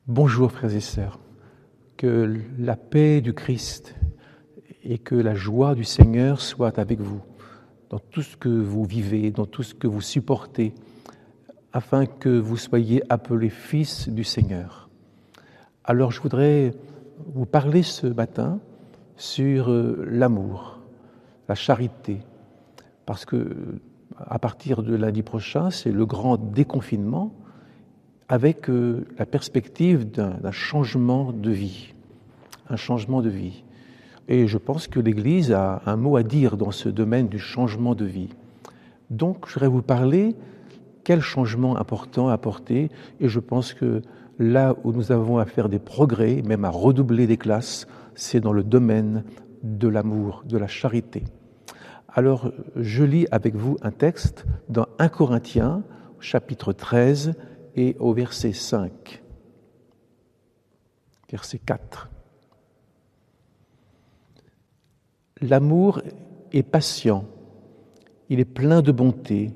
Bonjour frères et sœurs, que la paix du Christ et que la joie du Seigneur soient avec vous dans tout ce que vous vivez, dans tout ce que vous supportez, afin que vous soyez appelés fils du Seigneur. Alors je voudrais vous parler ce matin sur l'amour, la charité, parce que à partir de lundi prochain, c'est le grand déconfinement, avec la perspective d'un changement de vie, un changement de vie. Et je pense que l'Église a un mot à dire dans ce domaine du changement de vie. Donc, je voudrais vous parler quel changement important apporter, et je pense que là où nous avons à faire des progrès, même à redoubler des classes, c'est dans le domaine de l'amour, de la charité. Alors, je lis avec vous un texte dans 1 Corinthiens, chapitre 13, et au verset 5, verset 4. L'amour est patient, il est plein de bonté.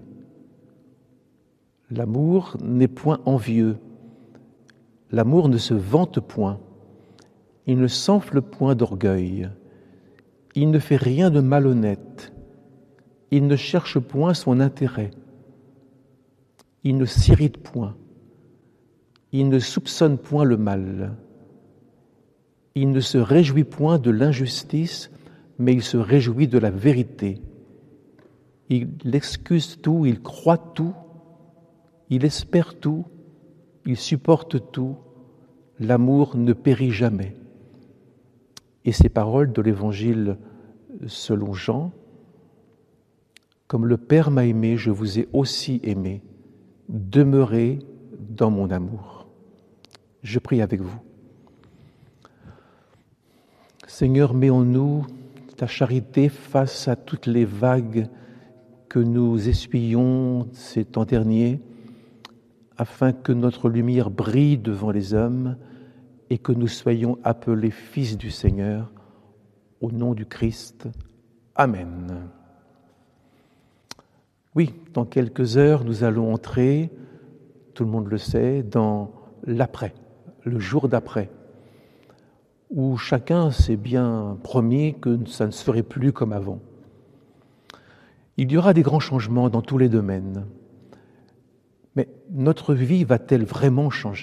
L'amour n'est point envieux, l'amour ne se vante point, il ne s'enfle point d'orgueil, il ne fait rien de malhonnête, il ne cherche point son intérêt, il ne s'irrite point, il ne soupçonne point le mal, il ne se réjouit point de l'injustice, mais il se réjouit de la vérité. Il excuse tout, il croit tout, il espère tout, il supporte tout. L'amour ne périt jamais. Et ces paroles de l'Évangile selon Jean, comme le Père m'a aimé, je vous ai aussi aimé. Demeurez dans mon amour. Je prie avec vous. Seigneur, mets en nous ta charité face à toutes les vagues que nous essuyons ces temps derniers, afin que notre lumière brille devant les hommes et que nous soyons appelés fils du Seigneur, au nom du Christ. Amen. Oui, dans quelques heures, nous allons entrer, tout le monde le sait, dans l'après, le jour d'après, où chacun s'est bien promis que ça ne serait plus comme avant. Il y aura des grands changements dans tous les domaines, mais notre vie va-t-elle vraiment changer ?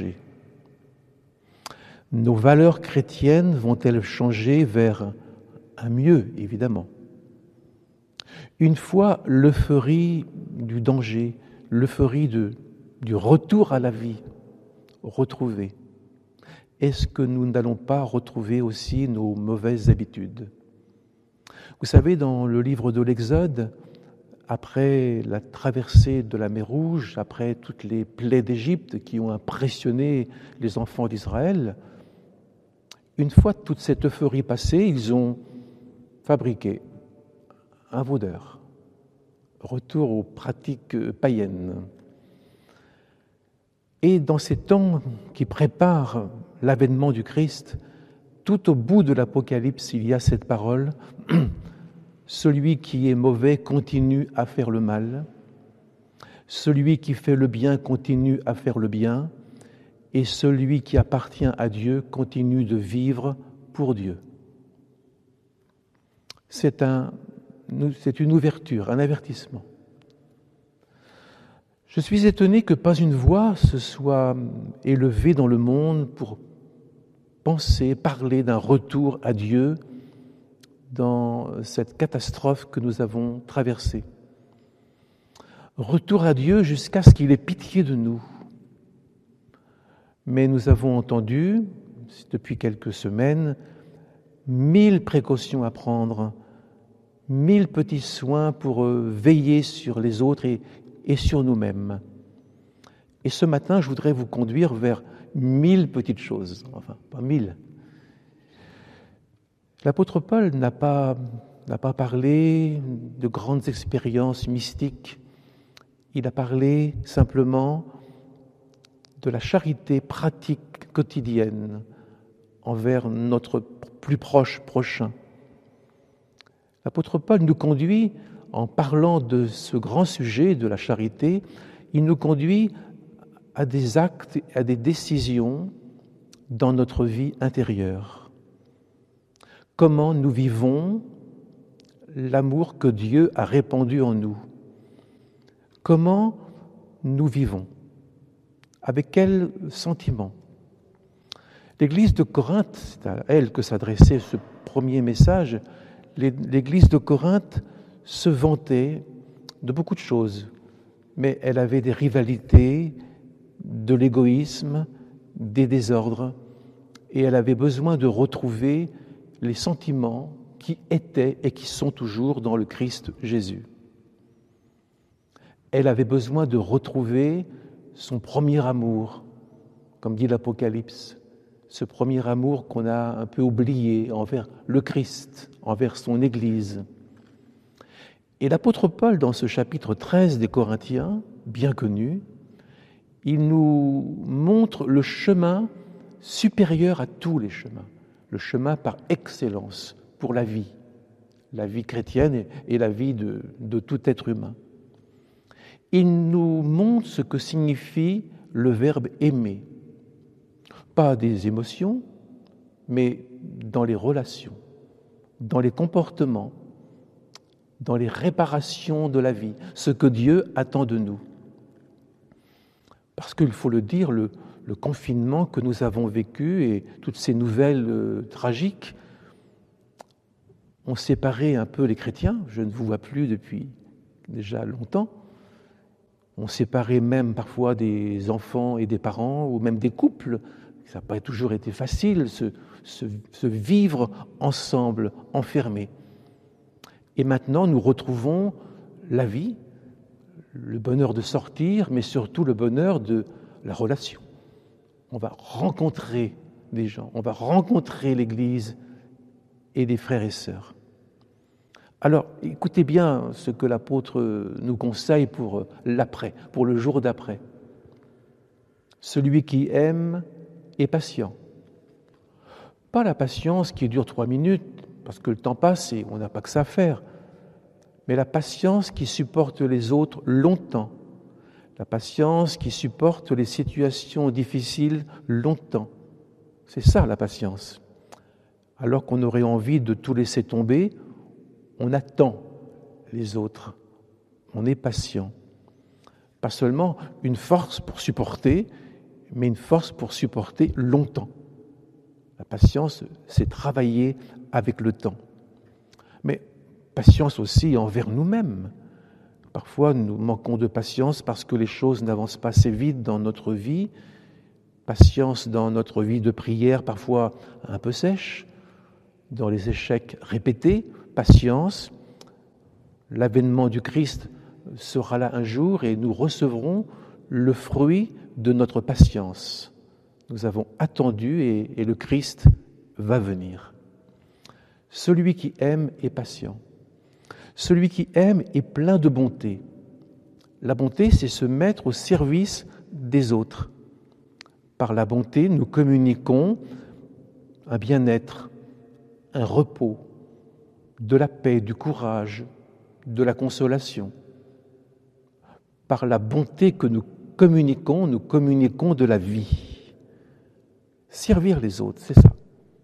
Nos valeurs chrétiennes vont-elles changer vers un mieux, évidemment ? Une fois l'euphorie du danger, l'euphorie du retour à la vie retrouvée, est-ce que nous n'allons pas retrouver aussi nos mauvaises habitudes ? Vous savez, dans le livre de l'Exode, après la traversée de la mer Rouge, après toutes les plaies d'Égypte qui ont impressionné les enfants d'Israël, une fois toute cette euphorie passée, ils ont fabriqué un veau d'or. Retour aux pratiques païennes. Et dans ces temps qui préparent l'avènement du Christ, tout au bout de l'Apocalypse, il y a cette parole « Celui qui est mauvais continue à faire le mal, celui qui fait le bien continue à faire le bien, et celui qui appartient à Dieu continue de vivre pour Dieu. » C'est une ouverture, un avertissement. Je suis étonné que pas une voix se soit élevée dans le monde pour penser, parler d'un retour à Dieu dans cette catastrophe que nous avons traversée. Retour à Dieu jusqu'à ce qu'il ait pitié de nous. Mais nous avons entendu, depuis quelques semaines, 1000 précautions à prendre, 1000 petits soins pour veiller sur les autres et sur nous-mêmes. Et ce matin, je voudrais vous conduire vers 1000 petites choses, enfin, pas 1000. L'apôtre Paul n'a pas parlé de grandes expériences mystiques. Il a parlé simplement de la charité pratique quotidienne envers notre plus proche prochain. L'apôtre Paul nous conduit, en parlant de ce grand sujet de la charité, il nous conduit à des actes, à des décisions dans notre vie intérieure. Comment nous vivons l'amour que Dieu a répandu en nous? Comment nous vivons? Avec quel sentiment? L'Église de Corinthe, c'est à elle que s'adressait ce premier message, l'Église de Corinthe se vantait de beaucoup de choses, mais elle avait des rivalités, de l'égoïsme, des désordres, et elle avait besoin de retrouver les sentiments qui étaient et qui sont toujours dans le Christ Jésus. Elle avait besoin de retrouver son premier amour, comme dit l'Apocalypse, ce premier amour qu'on a un peu oublié envers le Christ, envers son Église. Et l'apôtre Paul, dans ce chapitre 13 des Corinthiens, bien connu, il nous montre le chemin supérieur à tous les chemins, le chemin par excellence pour la vie chrétienne et la vie de tout être humain. Il nous montre ce que signifie le verbe aimer. Pas des émotions, mais dans les relations, dans les comportements, dans les réparations de la vie, ce que Dieu attend de nous. Parce qu'il faut le dire, le confinement que nous avons vécu et toutes ces nouvelles tragiques ont séparé un peu les chrétiens. Je ne vous vois plus depuis déjà longtemps. On séparait même parfois des enfants et des parents, ou même des couples. Ça n'a pas toujours été facile, se vivre ensemble, enfermés. Et maintenant, nous retrouvons la vie, le bonheur de sortir, mais surtout le bonheur de la relation. On va rencontrer des gens, on va rencontrer l'Église et des frères et sœurs. Alors, écoutez bien ce que l'apôtre nous conseille pour l'après, pour le jour d'après. Celui qui aime est patient. Pas la patience qui dure 3 minutes, parce que le temps passe et on n'a pas que ça à faire, mais la patience qui supporte les autres longtemps, la patience qui supporte les situations difficiles longtemps. C'est ça la patience. Alors qu'on aurait envie de tout laisser tomber, on attend les autres, on est patient. Pas seulement une force pour supporter, mais une force pour supporter longtemps. La patience, c'est travailler avec le temps. Mais patience aussi envers nous-mêmes. Parfois, nous manquons de patience parce que les choses n'avancent pas assez vite dans notre vie. Patience dans notre vie de prière, parfois un peu sèche, dans les échecs répétés. Patience, l'avènement du Christ sera là un jour et nous recevrons le fruit de notre patience. Nous avons attendu et le Christ va venir. Celui qui aime est patient. Celui qui aime est plein de bonté. La bonté, c'est se mettre au service des autres. Par la bonté, nous communiquons un bien-être, un repos, de la paix, du courage, de la consolation. Par la bonté que nous communiquons de la vie. Servir les autres, c'est ça.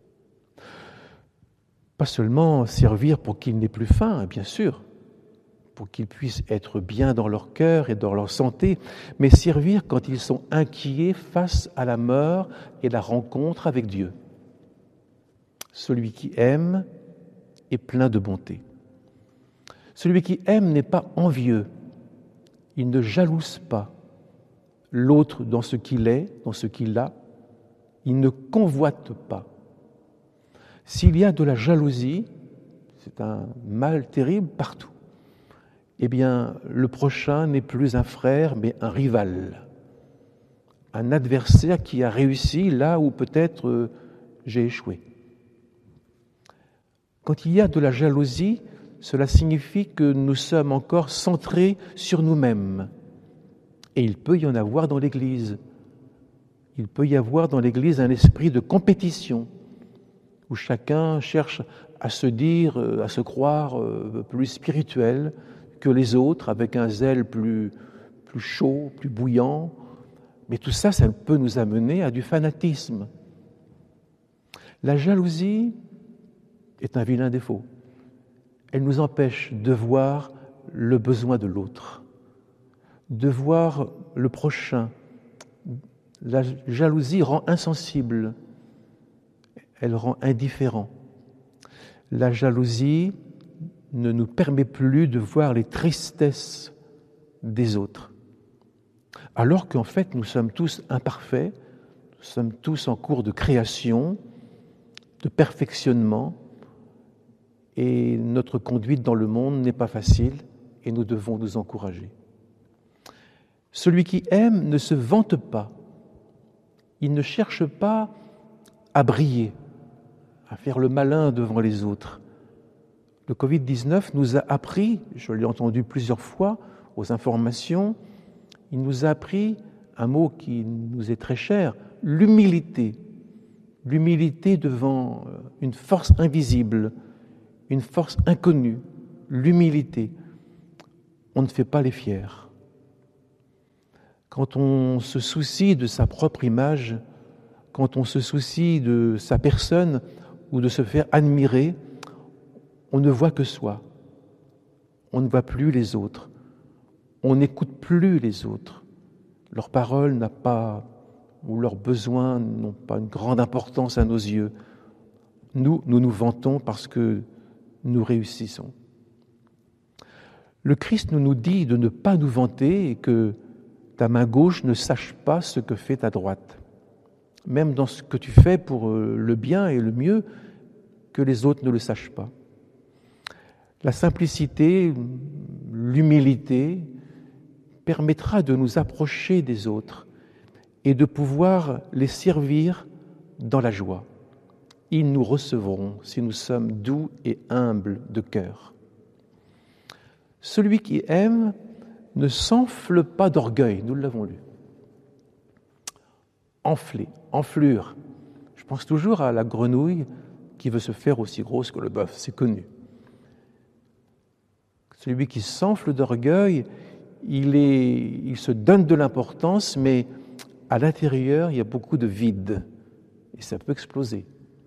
Pas seulement servir pour qu'ils n'aient plus faim, bien sûr, pour qu'ils puissent être bien dans leur cœur et dans leur santé, mais servir quand ils sont inquiets face à la mort et la rencontre avec Dieu. Celui qui aime est plein de bonté. Celui qui aime n'est pas envieux, il ne jalouse pas l'autre dans ce qu'il est, dans ce qu'il a, il ne convoite pas. S'il y a de la jalousie, c'est un mal terrible partout, eh bien, le prochain n'est plus un frère, mais un rival, un adversaire qui a réussi là où peut-être j'ai échoué. Quand il y a de la jalousie, cela signifie que nous sommes encore centrés sur nous-mêmes. Et il peut y en avoir dans l'Église. Il peut y avoir dans l'Église un esprit de compétition, où chacun cherche à se dire, à se croire plus spirituel que les autres, avec un zèle plus chaud, plus bouillant. Mais tout ça, ça peut nous amener à du fanatisme. La jalousie est un vilain défaut. Elle nous empêche de voir le besoin de l'autre, de voir le prochain. La jalousie rend insensible, elle rend indifférent. La jalousie ne nous permet plus de voir les tristesses des autres. Alors qu'en fait, nous sommes tous imparfaits, nous sommes tous en cours de création, de perfectionnement, et notre conduite dans le monde n'est pas facile, et nous devons nous encourager. Celui qui aime ne se vante pas, il ne cherche pas à briller, à faire le malin devant les autres. Le Covid-19 nous a appris, je l'ai entendu plusieurs fois aux informations, il nous a appris un mot qui nous est très cher, l'humilité. L'humilité devant une force invisible, une force inconnue, l'humilité. On ne fait pas les fiers. Quand on se soucie de sa propre image, quand on se soucie de sa personne ou de se faire admirer, on ne voit que soi. On ne voit plus les autres. On n'écoute plus les autres. Leur parole n'a pas, ou leurs besoins n'ont pas une grande importance à nos yeux. Nous nous vantons parce que nous réussissons. Le Christ nous dit de ne pas nous vanter et que ta main gauche ne sache pas ce que fait ta droite. Même dans ce que tu fais pour le bien et le mieux, que les autres ne le sachent pas. La simplicité, l'humilité permettra de nous approcher des autres et de pouvoir les servir dans la joie. Ils nous recevront si nous sommes doux et humbles de cœur. Celui qui aime ne s'enfle pas d'orgueil, nous l'avons lu. Enfler, enflure. Je pense toujours à la grenouille qui veut se faire aussi grosse que le bœuf, c'est connu. Celui qui s'enfle d'orgueil, il se donne de l'importance, mais à l'intérieur, il y a beaucoup de vide et ça peut exploser.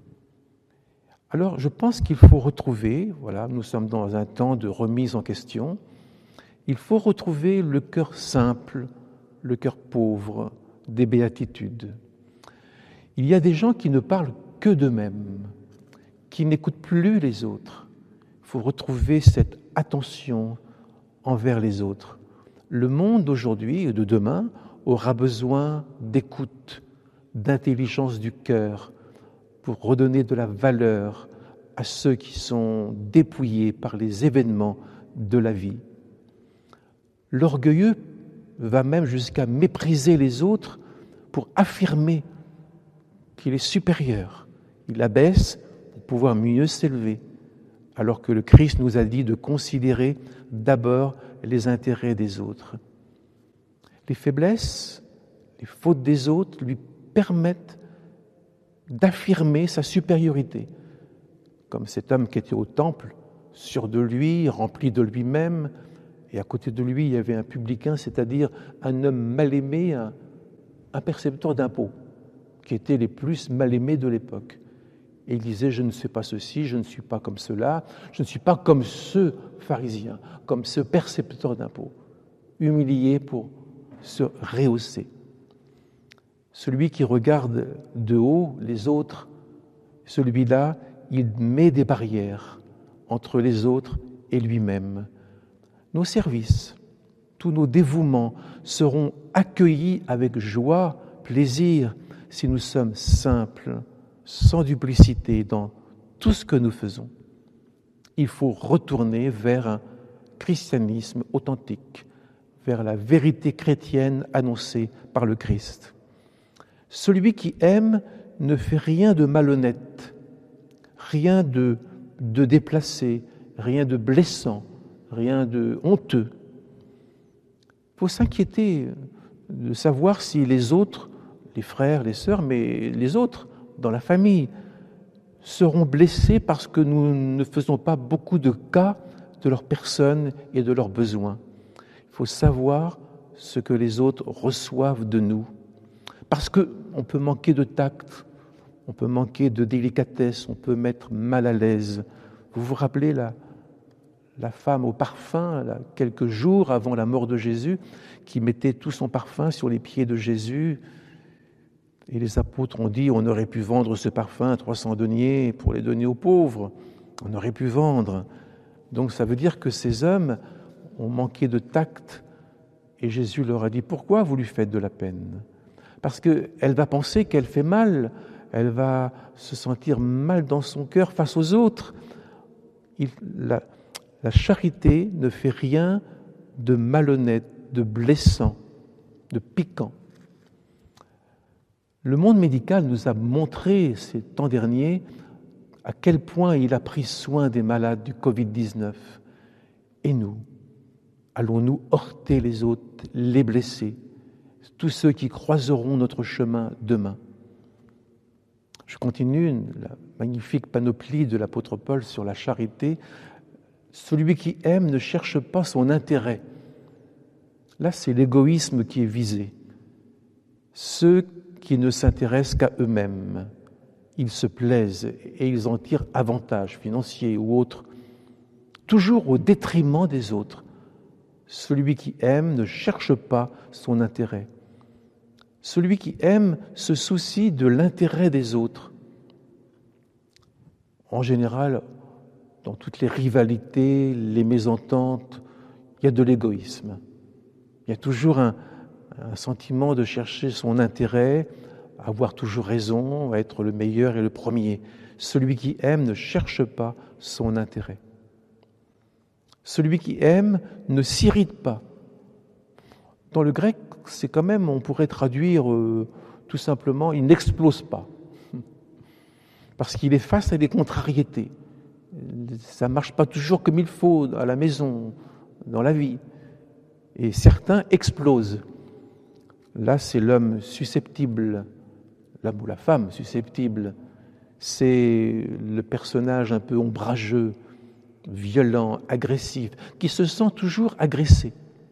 Alors, je pense qu'il faut retrouver, voilà, nous sommes dans un temps de remise en question, il faut retrouver le cœur simple, le cœur pauvre des béatitudes. Il y a des gens qui ne parlent que d'eux-mêmes, qui n'écoutent plus les autres. Il faut retrouver cette attention envers les autres. Le monde d'aujourd'hui et de demain aura besoin d'écoute, d'intelligence du cœur pour redonner de la valeur à ceux qui sont dépouillés par les événements de la vie. L'orgueilleux va même jusqu'à mépriser les autres pour affirmer qu'il est supérieur. Il abaisse pour pouvoir mieux s'élever, alors que le Christ nous a dit de considérer d'abord les intérêts des autres. Les faiblesses, les fautes des autres lui permettent d'affirmer sa supériorité, comme cet homme qui était au temple, sûr de lui, rempli de lui-même, et à côté de lui, il y avait un publicain, c'est-à-dire un homme mal aimé, un percepteur d'impôts, qui était les plus mal aimés de l'époque. Et il disait, je ne sais pas ceci, je ne suis pas comme cela, je ne suis pas comme ce pharisien, comme ce percepteur d'impôts, humilié pour se rehausser. Celui qui regarde de haut les autres, celui-là, il met des barrières entre les autres et lui-même. Nos services, tous nos dévouements seront accueillis avec joie, plaisir, si nous sommes simples, sans duplicité dans tout ce que nous faisons. Il faut retourner vers un christianisme authentique, vers la vérité chrétienne annoncée par le Christ. Celui qui aime ne fait rien de malhonnête, rien de déplacé, rien de blessant, rien de honteux. Il faut s'inquiéter de savoir si les autres, les frères, les sœurs, mais les autres dans la famille, seront blessés parce que nous ne faisons pas beaucoup de cas de leur personne et de leurs besoins. Il faut savoir ce que les autres reçoivent de nous. Parce qu'on peut manquer de tact, on peut manquer de délicatesse, on peut mettre mal à l'aise. Vous vous rappelez la femme au parfum, là, quelques jours avant la mort de Jésus, qui mettait tout son parfum sur les pieds de Jésus. Et les apôtres ont dit, on aurait pu vendre ce parfum à 300 deniers pour les donner aux pauvres. On aurait pu vendre. Donc ça veut dire que ces hommes ont manqué de tact. Et Jésus leur a dit, pourquoi vous lui faites de la peine ? Parce qu'elle va penser qu'elle fait mal. Elle va se sentir mal dans son cœur face aux autres. La charité ne fait rien de malhonnête, de blessant, de piquant. Le monde médical nous a montré ces temps derniers à quel point il a pris soin des malades du Covid-19. Et nous, allons-nous heurter les autres, les blessés, tous ceux qui croiseront notre chemin demain? Je continue la magnifique panoplie de l'apôtre Paul sur la charité. Celui qui aime ne cherche pas son intérêt. Là, c'est l'égoïsme qui est visé. Ceux qui ne s'intéressent qu'à eux-mêmes, ils se plaisent et ils en tirent avantage financier ou autre, toujours au détriment des autres. Celui qui aime ne cherche pas son intérêt. Celui qui aime se soucie de l'intérêt des autres. En général, dans toutes les rivalités, les mésententes, il y a de l'égoïsme. Il y a toujours un sentiment de chercher son intérêt, avoir toujours raison, être le meilleur et le premier. Celui qui aime ne cherche pas son intérêt. Celui qui aime ne s'irrite pas. Dans le grec, c'est quand même, on pourrait traduire tout simplement, il n'explose pas. Parce qu'il est face à des contrariétés. Ça ne marche pas toujours comme il faut à la maison, dans la vie. Et certains explosent. Là, c'est l'homme susceptible, l'homme ou la femme susceptible. C'est le personnage un peu ombrageux, violent, agressif, qui se sent toujours agressé.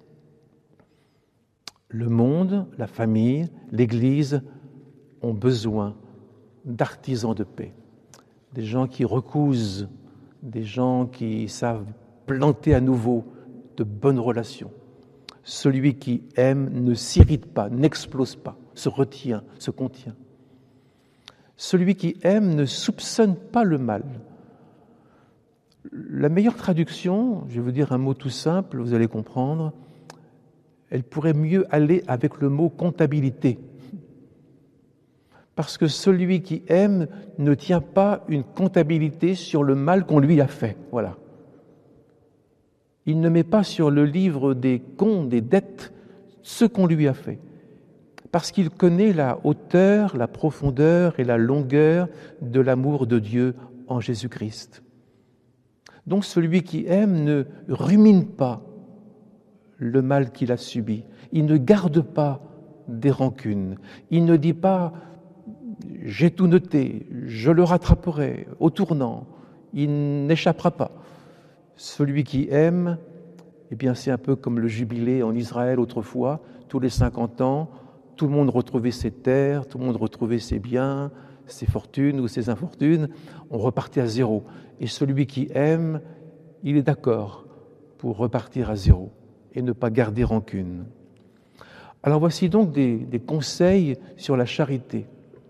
Le monde, la famille, l'Église ont besoin d'artisans de paix, des gens qui recousent, des gens qui savent planter à nouveau de bonnes relations. Celui qui aime ne s'irrite pas, n'explose pas, se retient, se contient. Celui qui aime ne soupçonne pas le mal. La meilleure traduction, je vais vous dire un mot tout simple, vous allez comprendre, elle pourrait mieux aller avec le mot comptabilité. Parce que celui qui aime ne tient pas une comptabilité sur le mal qu'on lui a fait. Voilà. Il ne met pas sur le livre des comptes, des dettes, ce qu'on lui a fait. Parce qu'il connaît la hauteur, la profondeur et la longueur de l'amour de Dieu en Jésus-Christ. Donc celui qui aime ne rumine pas le mal qu'il a subi. Il ne garde pas des rancunes. Il ne dit pas « j'ai tout noté, je le rattraperai au tournant, il n'échappera pas ». Celui qui aime, eh bien c'est un peu comme le jubilé en Israël autrefois, tous les 50 ans, tout le monde retrouvait ses terres, tout le monde retrouvait ses biens, ses fortunes ou ses infortunes, on repartait à zéro. Et celui qui aime, il est d'accord pour repartir à zéro et ne pas garder rancune. Alors voici donc des conseils sur la charité.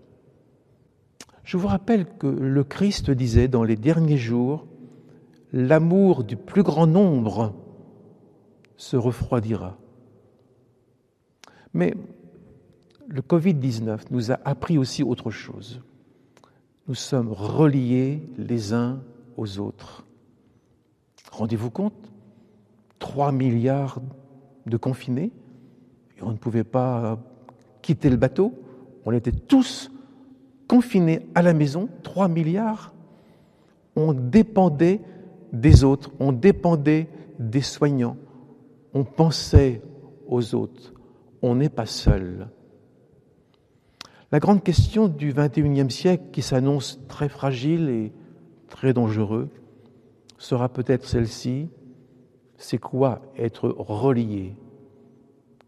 Je vous rappelle que le Christ disait dans les derniers jours, l'amour du plus grand nombre se refroidira. Mais le Covid-19 nous a appris aussi autre chose. Nous sommes reliés les uns aux autres. Rendez-vous compte, 3 milliards de confinés, et on ne pouvait pas quitter le bateau. On était tous confinés à la maison, 3 milliards. On dépendait des autres, on dépendait des soignants, on pensait aux autres, on n'est pas seul. La grande question du XXIe siècle, qui s'annonce très fragile et très dangereux, sera peut-être celle-ci. C'est quoi être relié ?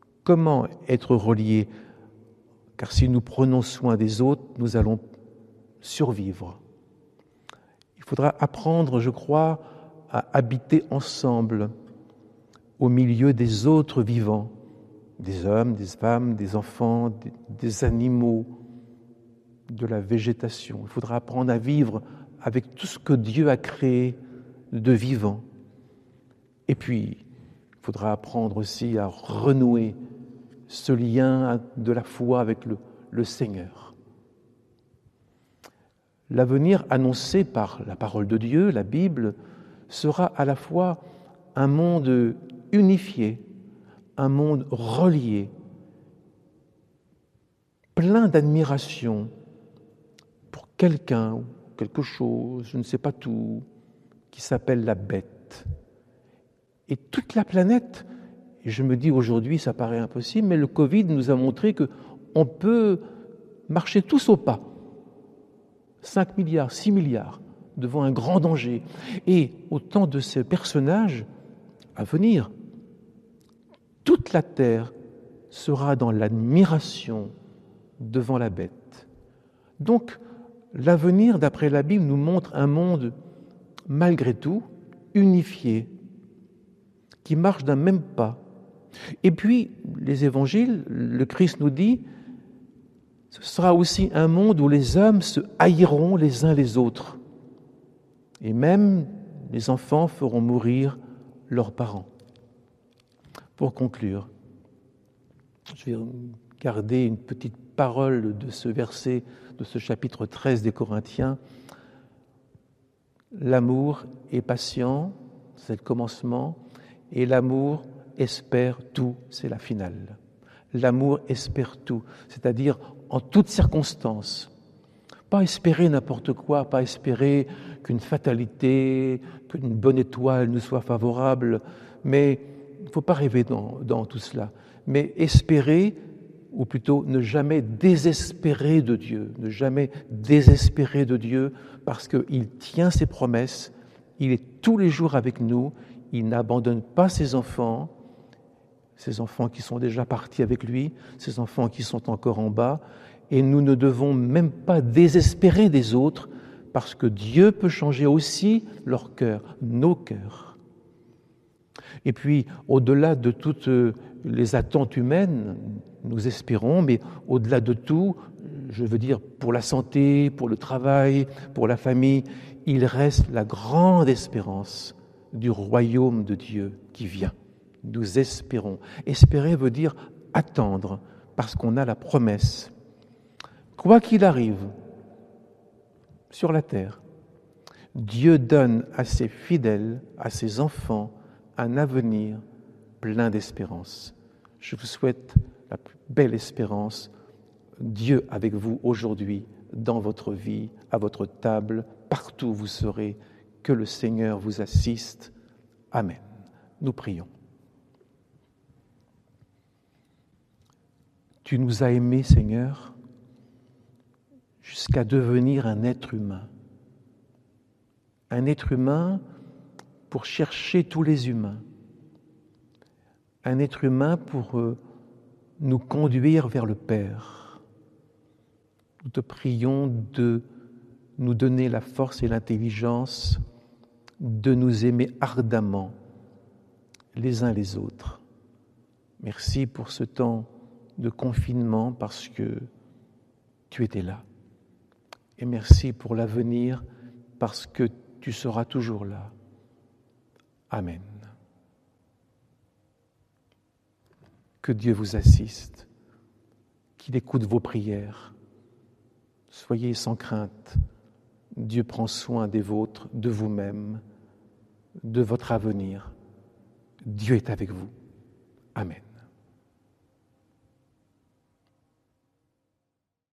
Comment être relié ? Car si nous prenons soin des autres, nous allons survivre. Il faudra apprendre, je crois, à habiter ensemble au milieu des autres vivants, des hommes, des femmes, des enfants, des animaux, de la végétation. Il faudra apprendre à vivre avec tout ce que Dieu a créé de vivant. Et puis, il faudra apprendre aussi à renouer ce lien de la foi avec le Seigneur. L'avenir annoncé par la parole de Dieu, la Bible, sera à la fois un monde unifié, un monde relié, plein d'admiration pour quelqu'un ou quelque chose, je ne sais pas tout, qui s'appelle la bête. Et toute la planète, et je me dis aujourd'hui ça paraît impossible, mais le Covid nous a montré qu'on peut marcher tous au pas. 5 milliards, 6 milliards, devant un grand danger. Et autant de ces personnages à venir, toute la terre sera dans l'admiration devant la bête. Donc, l'avenir, d'après la Bible, nous montre un monde, malgré tout, unifié, qui marche d'un même pas. Et puis, les évangiles, le Christ nous dit, ce sera aussi un monde où les hommes se haïront les uns les autres. Et même les enfants feront mourir leurs parents. Pour conclure, je vais garder une petite parole de ce verset, de ce chapitre 13 des Corinthiens. L'amour est patient, c'est le commencement, et l'amour espère tout, c'est la finale. L'amour espère tout, c'est-à-dire en toutes circonstances. Pas espérer n'importe quoi, pas espérer qu'une fatalité, qu'une bonne étoile nous soit favorable, mais il ne faut pas rêver dans tout cela. Mais espérer, ou plutôt ne jamais désespérer de Dieu, ne jamais désespérer de Dieu, parce qu'il tient ses promesses, il est tous les jours avec nous, il n'abandonne pas ses enfants qui sont déjà partis avec lui, ses enfants qui sont encore en bas, et nous ne devons même pas désespérer des autres, parce que Dieu peut changer aussi leur cœur, nos cœurs. Et puis, au-delà de toutes les attentes humaines, nous espérons, mais au-delà de tout, je veux dire pour la santé, pour le travail, pour la famille, il reste la grande espérance du royaume de Dieu qui vient. Nous espérons. Espérer veut dire attendre, parce qu'on a la promesse. Quoi qu'il arrive sur la terre, Dieu donne à ses fidèles, à ses enfants, un avenir plein d'espérance. Je vous souhaite la plus belle espérance. Dieu avec vous aujourd'hui, dans votre vie, à votre table, partout où vous serez. Que le Seigneur vous assiste. Amen. Nous prions. Tu nous as aimés, Seigneur, jusqu'à devenir un être humain. Un être humain pour chercher tous les humains. Un être humain pour nous conduire vers le Père. Nous te prions de nous donner la force et l'intelligence de nous aimer ardemment les uns les autres. Merci pour ce temps de confinement parce que tu étais là. Et merci pour l'avenir parce que tu seras toujours là. Amen. Que Dieu vous assiste, qu'il écoute vos prières. Soyez sans crainte. Dieu prend soin des vôtres, de vous-même, de votre avenir. Dieu est avec vous. Amen.